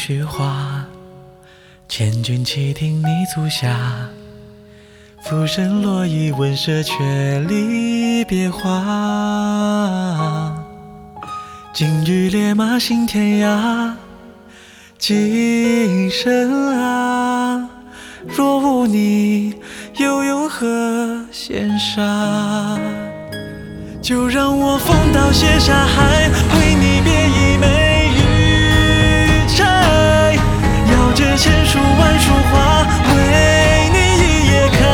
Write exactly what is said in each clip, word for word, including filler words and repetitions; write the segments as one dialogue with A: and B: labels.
A: 絮话，千军齐听你足下。浮生若已闻舍，却离别话。金玉烈马行天涯，今生啊，若无你，又有何羡煞？就让我风刀写下海，为你别一枚玉钗，摇着千树万树花，为你一夜开。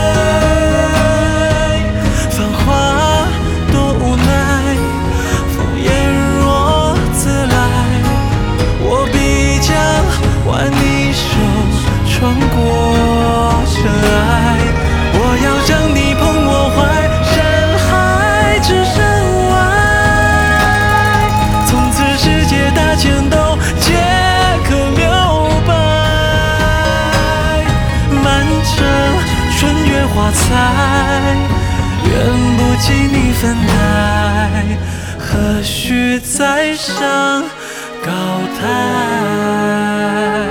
A: 繁华多无奈，烽烟若自来，我必将挽你手，穿过尘埃。我要将你捧我怀，山海之身外，从此世界大千都皆可留白。满城春月花彩，远不及你粉黛，何须再上高台。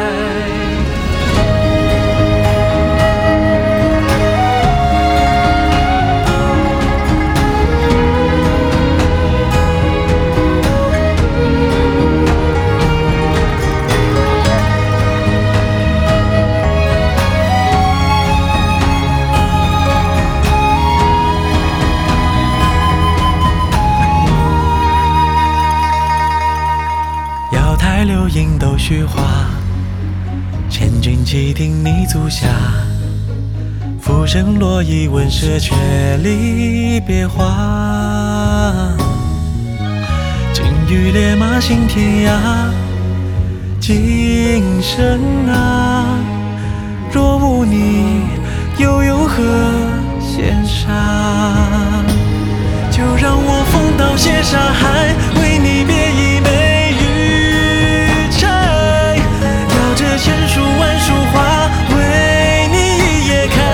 A: 瑶台流萤都虚化，千军齐听你足下。浮生若已闻舍，却离别话。金玉烈马行天涯，今生啊，若无你，又有何羡煞？就让我风刀写下海，为你别一枚千树万树花，为你一夜开。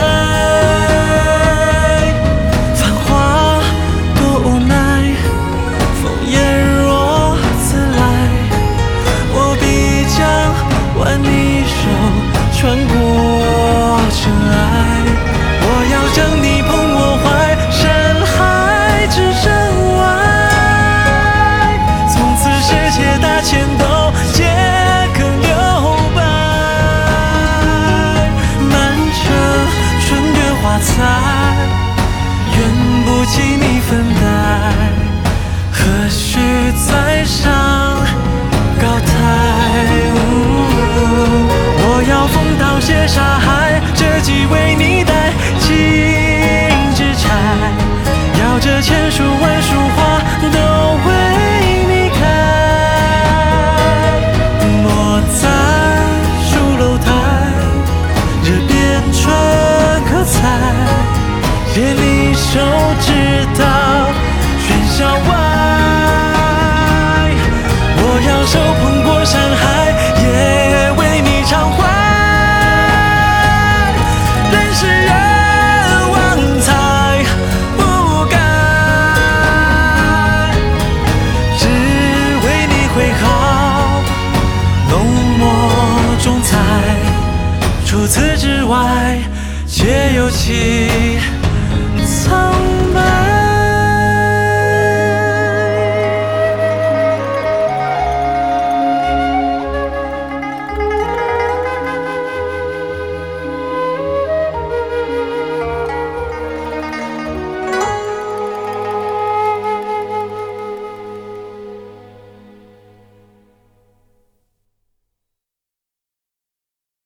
A: 繁华多无奈，烽烟若自来，我必将挽你手，穿过尘埃。我要将你捧我怀，山海之身外，从此世界大千都皆可留白。花彩远不及你粉黛，何须再上高台？我要风刀写下海，这即为你带金枝钗，摇着千树万树花，都为你开。莫在书楼台，这边春可采，借你手直到喧嚣外。我要手捧过山海，也为你常怀。人世人忘才不改，只为你挥毫浓墨重彩。除此之外，皆有其苍白。